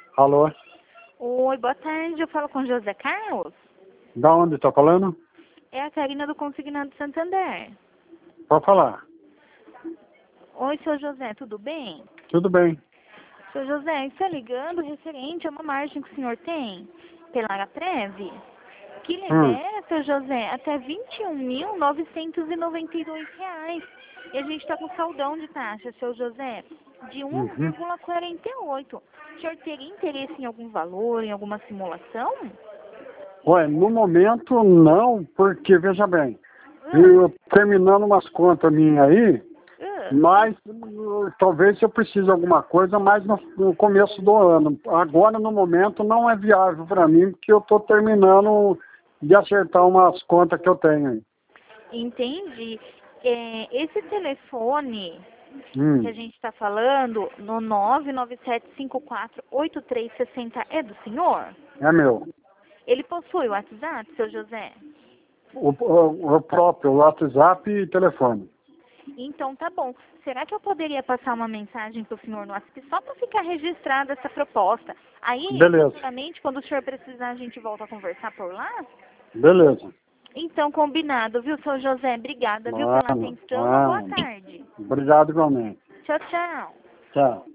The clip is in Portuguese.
Alô? Oi, boa tarde. Eu falo com José Carlos. Da onde tá falando? É a Karina do Consignado Santander. Pode falar. Oi, seu José, tudo bem? Tudo bem. Seu José, está ligando referente a uma margem que o senhor tem pela Aratreve, que libera, seu José, até R$ 21.992. E a gente está com saldão de taxa, seu José, de Uhum. 1,48. O senhor teria interesse em algum valor, em alguma simulação? Ué, no momento não, porque, veja bem, eu terminando umas contas minhas aí, mas talvez eu precise de alguma coisa mais no começo do ano. Agora, no momento, não é viável para mim, porque eu estou terminando de acertar umas contas que eu tenho aí. Entendi. Esse telefone que a Hum, gente está falando, no 997548360, é do senhor? é meu. Ele possui o WhatsApp, seu José? O próprio WhatsApp e telefone. Então tá bom. Será que eu poderia passar uma mensagem para o senhor no WhatsApp só para ficar registrada essa proposta? Aí, Beleza, futuramente, quando o senhor precisar, a gente volta a conversar por lá? beleza. Então, combinado, viu, seu José? Obrigada, viu, pela Mano, atenção. Uma boa tarde. obrigado igualmente. Tchau, tchau. Tchau.